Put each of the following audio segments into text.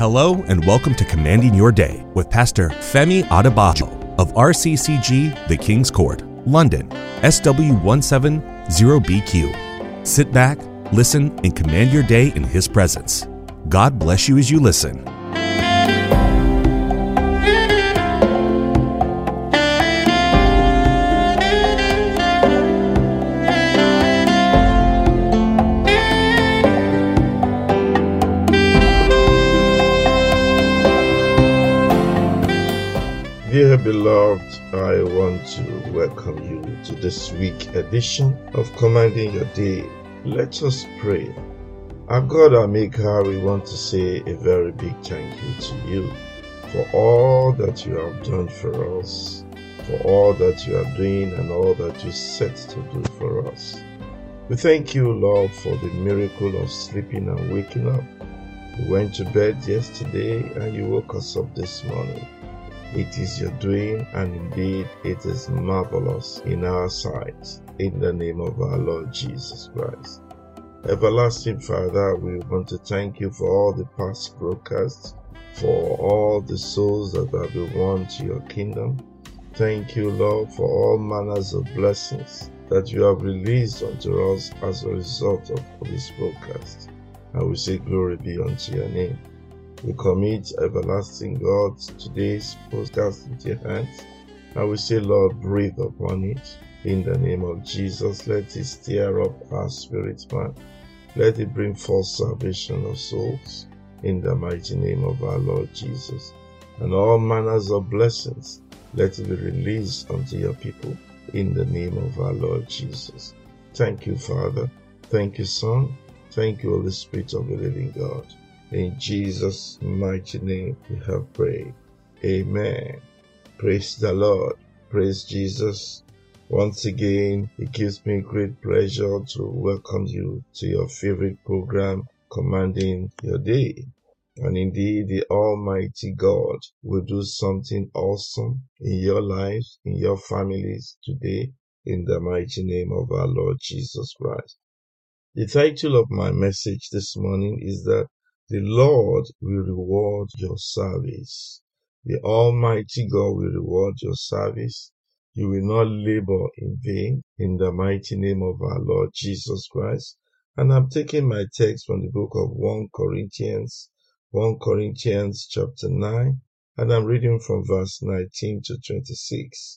Hello and welcome to Commanding Your Day with Pastor Femi Adebayo of RCCG The King's Court, London, SW170BQ. Sit back, listen, and command your day in His presence. God bless you as you listen. Dear beloved, I want to welcome you to this week edition of Commanding Your Day. Let us pray. Our God, our Maker, we want to say a very big thank you to you for all that you have done for us, for all that you are doing and all that you set to do for us. We thank you, Lord, for the miracle of sleeping and waking up. We went to bed yesterday and you woke us up this morning. It is your doing, and indeed it is marvelous in our sight, in the name of our Lord Jesus Christ. Everlasting Father, we want to thank you for all the past broadcasts, for all the souls that have been won to your kingdom. Thank you, Lord, for all manners of blessings that you have released unto us as a result of this broadcast. And we say glory be unto your name. We commit, everlasting God, today's podcast into your hands. And we say, Lord, breathe upon it. In the name of Jesus, let it stir up our spirit, man. Let it bring forth salvation of souls. In the mighty name of our Lord Jesus. And all manners of blessings, let it be released unto your people. In the name of our Lord Jesus. Thank you, Father. Thank you, Son. Thank you, Holy Spirit of the living God. In Jesus' mighty name we have prayed. Amen. Praise the Lord. Praise Jesus. Once again, it gives me great pleasure to welcome you to your favorite program, Commanding Your Day. And indeed, the Almighty God will do something awesome in your lives, in your families today, in the mighty name of our Lord Jesus Christ. The title of my message this morning is that the Lord will reward your service. The Almighty God will reward your service. You will not labor in vain in the mighty name of our Lord Jesus Christ. And I'm taking my text from the book of 1 Corinthians chapter 9, and I'm reading from verse 19 to 26.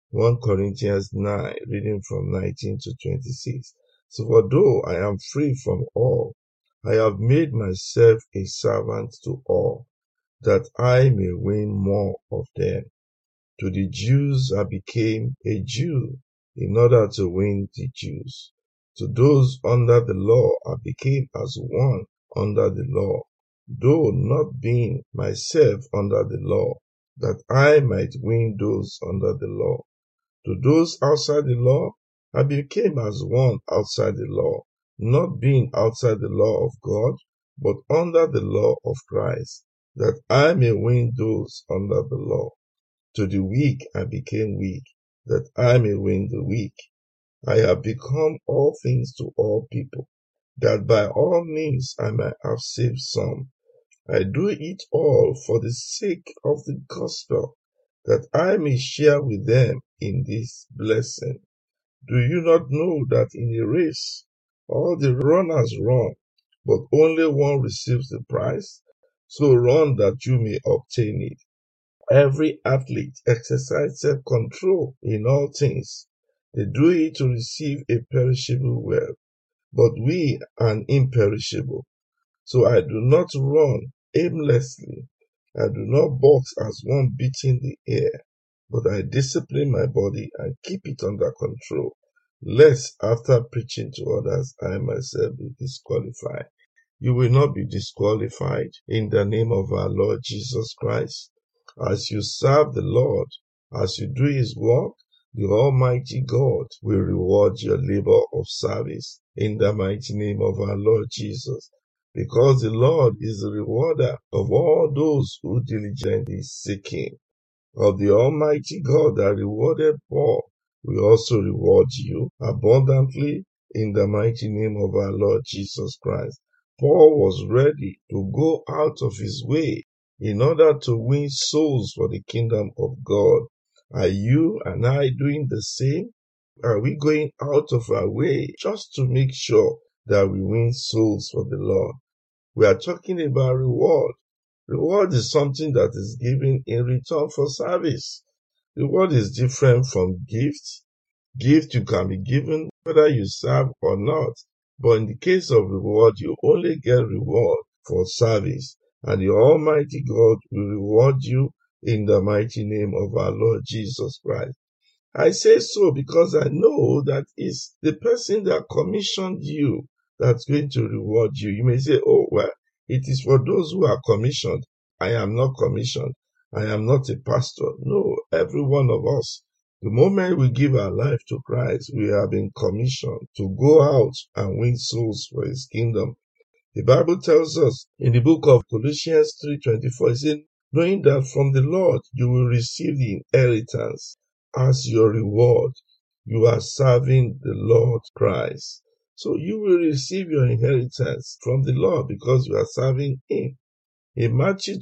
1 Corinthians 9, reading from 19 to 26. So for though I am free from all, I have made myself a servant to all, that I may win more of them. To the Jews I became a Jew, in order to win the Jews. To those under the law I became as one under the law, though not being myself under the law, that I might win those under the law. To those outside the law I became as one outside the law, not being outside the law of God, but under the law of Christ, that I may win those under the law. To the weak I became weak, that I may win the weak. I have become all things to all people, that by all means I might have saved some. I do it all for the sake of the gospel, that I may share with them in this blessing. Do you not know that in a race all the runners run, but only one receives the prize? So run that you may obtain it. Every athlete exercises self-control in all things. They do it to receive a perishable wealth, but we an imperishable. So I do not run aimlessly. I do not box as one beating the air, but I discipline my body and keep it under control, lest after preaching to others, I myself be disqualified. You will not be disqualified in the name of our Lord Jesus Christ. As you serve the Lord, as you do His work, the Almighty God will reward your labor of service in the mighty name of our Lord Jesus. Because the Lord is the rewarder of all those who diligently seek Him. Of the Almighty God that rewarded Paul will also reward you abundantly in the mighty name of our Lord Jesus Christ. Paul was ready to go out of his way in order to win souls for the kingdom of God. Are you and I doing the same? Are we going out of our way just to make sure that we win souls for the Lord? We are talking about reward. Reward is something that is given in return for service. Reward is different from gifts. Gift you can be given whether you serve or not. But in the case of reward, you only get reward for service. And the Almighty God will reward you in the mighty name of our Lord Jesus Christ. I say so because I know that it's the person that commissioned you that's going to reward you. You may say, oh, well, it is for those who are commissioned. I am not commissioned. I am not a pastor. No, every one of us. The moment we give our life to Christ, we have been commissioned to go out and win souls for his kingdom. The Bible tells us in the book of Colossians 3:24, it says, knowing that from the Lord you will receive the inheritance. As your reward, you are serving the Lord Christ. So you will receive your inheritance from the Lord because you are serving him. In Matthew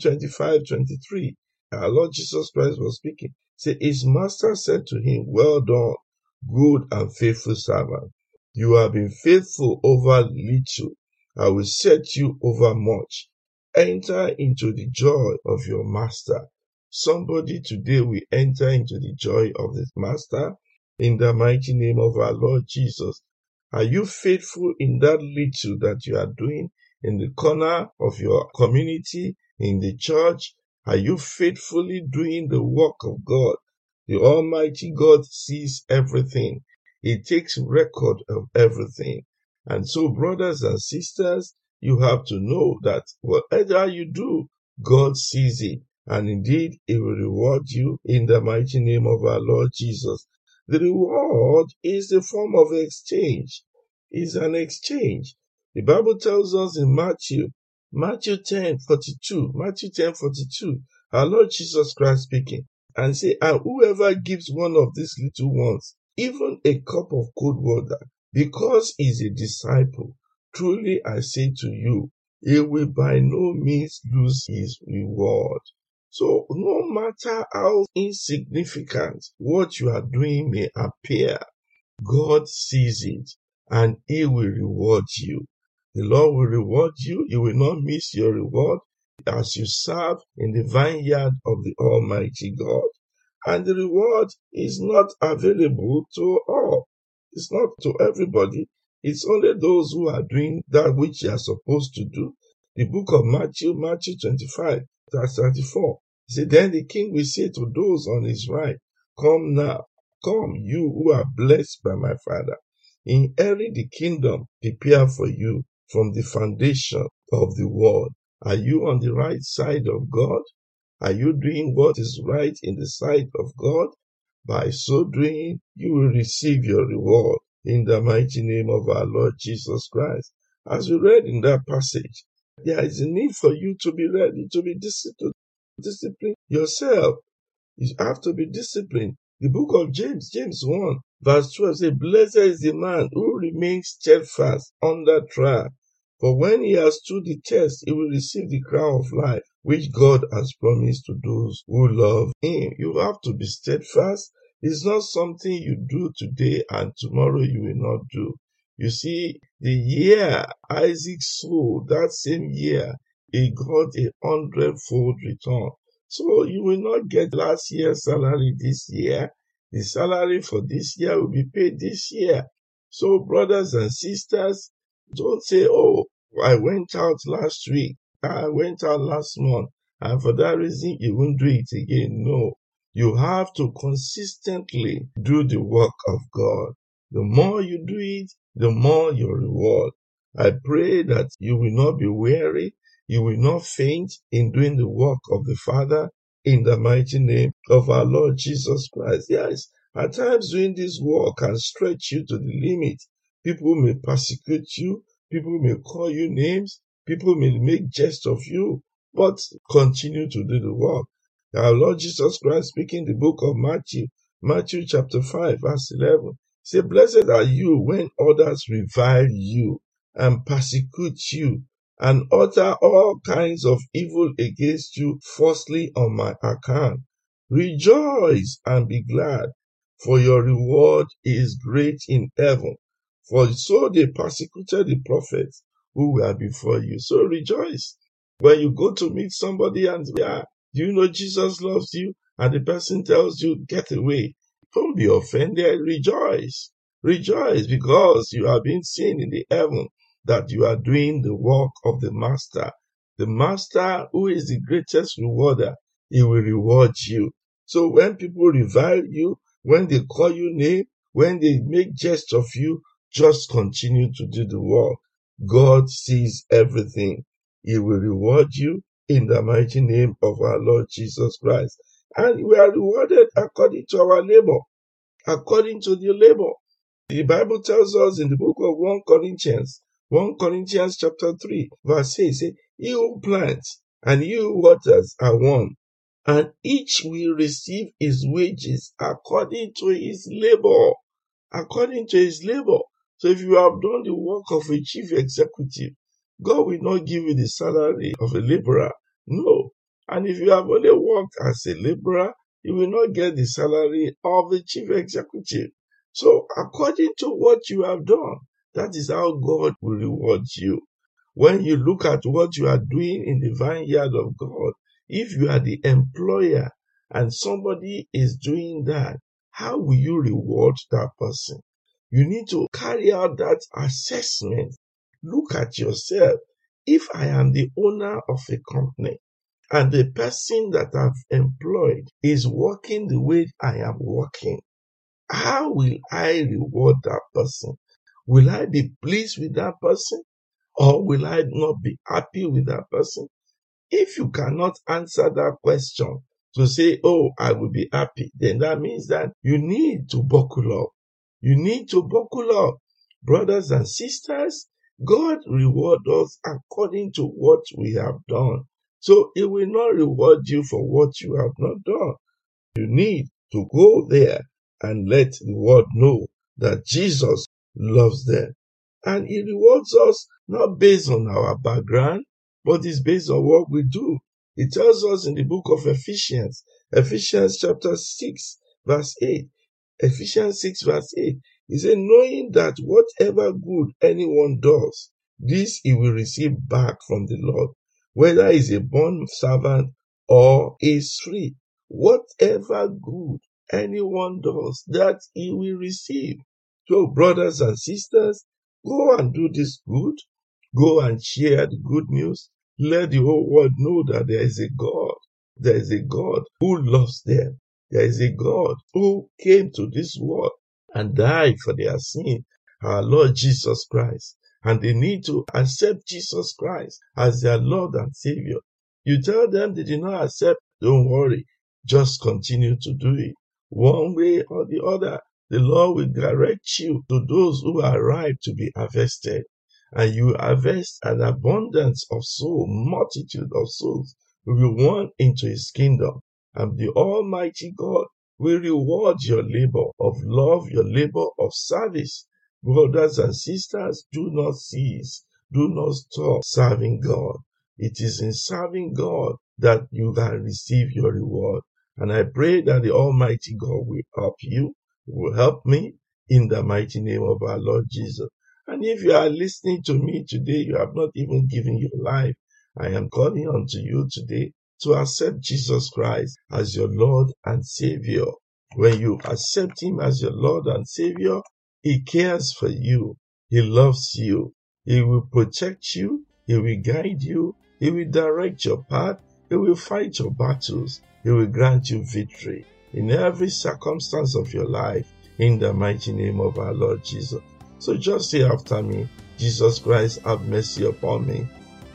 25:23, our Lord Jesus Christ was speaking. Say, his master said to him, well done, good and faithful servant. You have been faithful over little. I will set you over much. Enter into the joy of your master. Somebody today will enter into the joy of the master in the mighty name of our Lord Jesus. Are you faithful in that little that you are doing in the corner of your community, in the church? Are you faithfully doing the work of God? The Almighty God sees everything. He takes record of everything. And so, brothers and sisters, you have to know that whatever you do, God sees it. And indeed, he will reward you in the mighty name of our Lord Jesus. The reward is a form of exchange. It's an exchange. The Bible tells us in Matthew 10:42, our Lord Jesus Christ speaking, and say, and whoever gives one of these little ones, even a cup of cold water, because he is a disciple, truly I say to you, he will by no means lose his reward. So no matter how insignificant what you are doing may appear, God sees it and he will reward you. The Lord will reward you. You will not miss your reward as you serve in the vineyard of the Almighty God. And the reward is not available to all. It's not to everybody. It's only those who are doing that which they are supposed to do. The book of Matthew 25:34. He said, then the king will say to those on his right, come now, come, you who are blessed by my Father. Inherit the kingdom prepared for you from the foundation of the world. Are you on the right side of God? Are you doing what is right in the sight of God? By so doing, you will receive your reward in the mighty name of our Lord Jesus Christ. As we read in that passage, there is a need for you to be ready, to be disciplined yourself. You have to be disciplined. The book of James 1:12 says, blessed is the man who remains steadfast under trial. For when he has stood the test, he will receive the crown of life, which God has promised to those who love him. You have to be steadfast. It's not something you do today and tomorrow you will not do. You see, the year Isaac sowed, that same year, he got 100-fold return. So you will not get last year's salary this year. The salary for this year will be paid this year. So brothers and sisters, don't say, oh, I went out last week, I went out last month, and for that reason you won't do it again. No, you have to consistently do the work of God. The more you do it, the more your reward. I pray that you will not be weary, you will not faint in doing the work of the Father in the mighty name of our Lord Jesus Christ. Yes, at times doing this work can stretch you to the limit. People may persecute you, people may call you names, people may make jest of you, but continue to do the work. Our Lord Jesus Christ speaking the book of Matthew chapter 5:11, say, blessed are you when others revile you and persecute you and utter all kinds of evil against you falsely on my account. Rejoice and be glad, for your reward is great in heaven. For so they persecuted the prophets who were before you. So rejoice. When you go to meet somebody and say, do you know Jesus loves you? And the person tells you, get away. Don't be offended. Rejoice. Rejoice, because you have been seen in the heaven that you are doing the work of the Master. The Master, who is the greatest rewarder, he will reward you. So when people revile you, when they call you name, when they make jest of you, just continue to do the work. God sees everything. He will reward you in the mighty name of our Lord Jesus Christ. And we are rewarded according to our labor, according to the labor. The Bible tells us in the book of 1 Corinthians chapter 3, verse 8, say, he who plants and he who waters are one, and each will receive his wages according to his labor. According to his labor. So if you have done the work of a chief executive, God will not give you the salary of a laborer. No. And if you have only worked as a laborer, you will not get the salary of the chief executive. So according to what you have done, that is how God will reward you. When you look at what you are doing in the vineyard of God, if you are the employer and somebody is doing that, how will you reward that person? You need to carry out that assessment. Look at yourself. If I am the owner of a company and the person that I've employed is working the way I am working, how will I reward that person? Will I be pleased with that person, or will I not be happy with that person? If you cannot answer that question to say, oh, I will be happy, then that means that you need to buckle up. You need to buckle up. Brothers and sisters, God rewards us according to what we have done. So He will not reward you for what you have not done. You need to go there and let the world know that Jesus loves them. And He rewards us not based on our background, but it's based on what we do. It tells us in the book of Ephesians chapter 6, verse 8. Ephesians 6, verse 8. He said, knowing that whatever good anyone does, this he will receive back from the Lord, whether he is a bond servant or is free. Whatever good anyone does, that he will receive. So, brothers and sisters, go and do this good. Go and share the good news. Let the whole world know that there is a God. There is a God who loves them. There is a God who came to this world and died for their sin, our Lord Jesus Christ. And they need to accept Jesus Christ as their Lord and Savior. You tell them they did not accept, don't worry. Just continue to do it. One way or the other, the Lord will direct you to those who are ripe to be harvested. And you harvest an abundance of souls, multitude of souls will be won into His kingdom. And the Almighty God will reward your labor of love, your labor of service. Brothers and sisters, do not cease. Do not stop serving God. It is in serving God that you can receive your reward. And I pray that the Almighty God will help you, will help me in the mighty name of our Lord Jesus. And if you are listening to me today, you have not even given your life, I am calling unto you today to accept Jesus Christ as your Lord and Savior. When you accept Him as your Lord and Savior, He cares for you. He loves you. He will protect you. He will guide you. He will direct your path. He will fight your battles. He will grant you victory in every circumstance of your life in the mighty name of our Lord Jesus. So just say after me, Jesus Christ, have mercy upon me.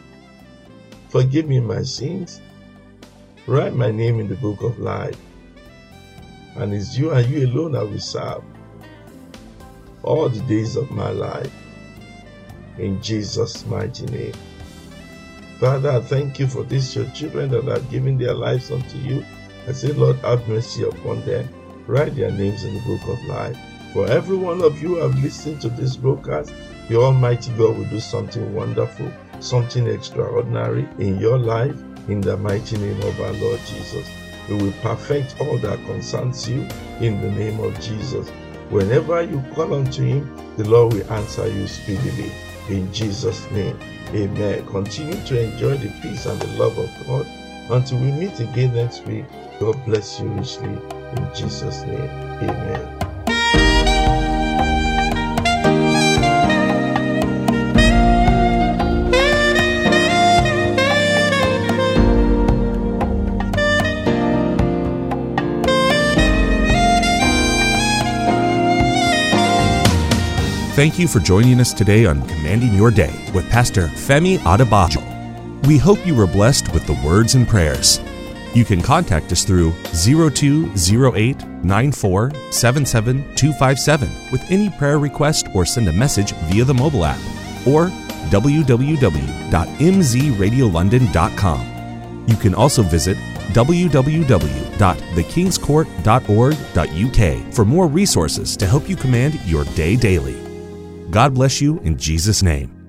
Forgive me my sins. Write my name in the book of life. And it's you and you alone I will serve all the days of my life. In Jesus' mighty name. Father, I thank you for these your children that have given their lives unto you. I say, Lord, have mercy upon them. Write their names in the book of life. For every one of you who have listened to this broadcast, the Almighty God will do something wonderful something extraordinary in your life in the mighty name of our Lord Jesus. He will perfect all that concerns you in the name of Jesus. Whenever you call unto Him, the Lord will answer you speedily. In Jesus' name, amen. Continue to enjoy the peace and the love of God. Until we meet again next week, God bless you richly. In Jesus' name, amen. Thank you for joining us today on Commanding Your Day with Pastor Femi Adebajo. We hope you were blessed with the words and prayers. You can contact us through 0208-9477-257 with any prayer request or send a message via the mobile app or www.mzradiolondon.com. You can also visit www.thekingscourt.org.uk for more resources to help you command your day daily. God bless you in Jesus' name.